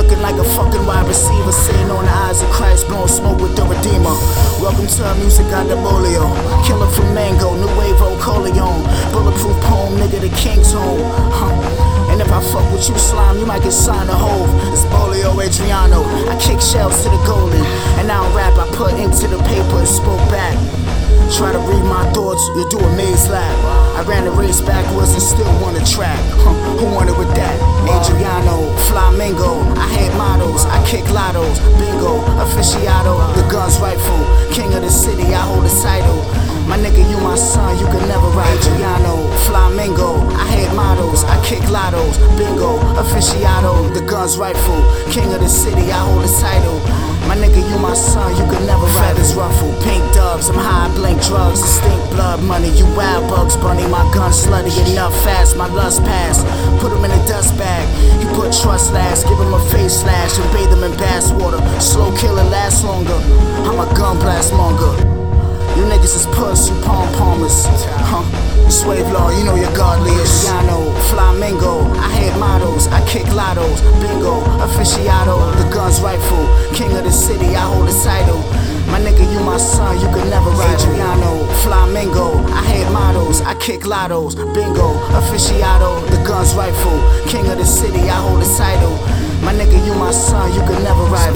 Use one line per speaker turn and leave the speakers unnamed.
looking like a fucking wide receiver, sitting on the eyes of Christ, blowing smoke with the Redeemer. Welcome to our music, Bolio. Killer from Mango, New Wave, Corleone. Bulletproof poem, nigga, the king's home. And if I fuck with you, slime, you might get signed to Hove. It's Bolio Adriano. I kick shells to the golden, and I don't rap, I put ink to the paper and spoke back. Try to read my thoughts, you'll do a maze lap. I ran the race backwards and still won the track. Who wanted with that? Adriano, Flamingo. I hate models, I kick lottos. Bingo, aficionado, the gun's rightful. King of the city, I hold the title. My nigga, you my son, you can never ride. Adriano, Flamingo. I hate models, I kick lottos. Bingo, aficionado, the gun's rightful. King of the city, I hold the title. My nigga, you my son, you can never ride. Feathers ruffle, pink doves, I'm high, blink drugs, distinct blood money. You wild bugs bunny, my gun slutty enough fast, my lust pass. Put him in a dust bag, he put trust last. Give him a face slash and bathe him in bath water. Slow killer lasts longer, I'm a gun blast monger. You niggas is puss, you palm-palmers. Swave law, you know you're godly. Adriano, Flamingo. I hate models, I kick lottos. Bingo, aficionado, the gun's rightful. King of the city, I hold the title. My nigga, you my son, you can never ride. Adriano, Flamingo. I hate models, I kick lottos. Bingo, aficionado, the gun's rightful. King of the city, I hold the title. My nigga, you my son, you can never ride.